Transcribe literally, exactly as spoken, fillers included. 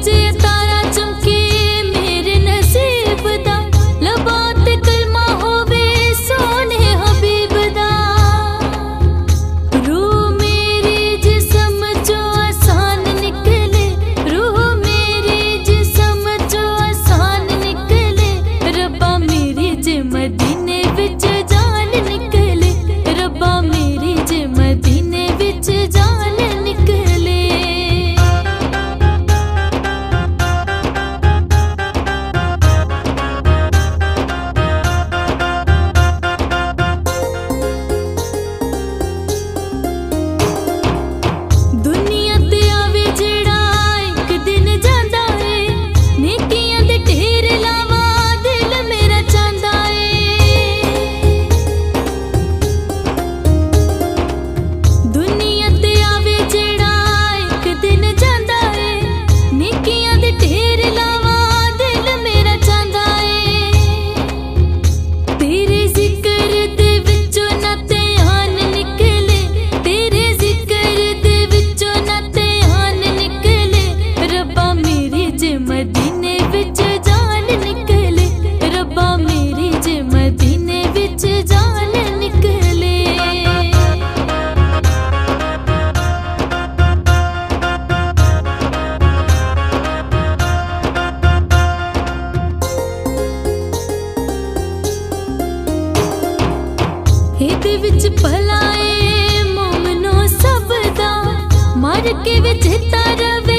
विच तारा चमके मेरे नसीब दा, लबात कलमा होवे सोने हबीब दा। रूह मेरी जिस्म चो आसान निकले, रूह मेरी जिस्म चो आसान निकले, रब्बा मेरी जे मदीने विच जान निकले, रब्बा मेरी जे मदीने विच जान निकले। दुनिया ते आवे जेड़ा एक दिन जांदा है, नेकियां दे ढेर लावा दिल मेरा चांदा है। दुनिया ते आवे जेड़ा एक दिन जांदा है, नेकियां दे ढेर लावा दिल मेरा चांदा है। तेरे जिक्र दे विचों ना ध्यान निकले, तेरे जिक्र दे विचों ना ध्यान निकले, रब्बा मेरी जे मदीने विच जान निकले, रब्बा मेरी जे मदीने विच जान निकले। ਇਹਦੇ ਵਿੱਚ ਭਲਾ ਏ ਮੋਮਨੋ ਸਭ ਦਾ, ਮਾਰ ਕੇ ਵਿੱਚ ਤਾਂ ਰਵੇ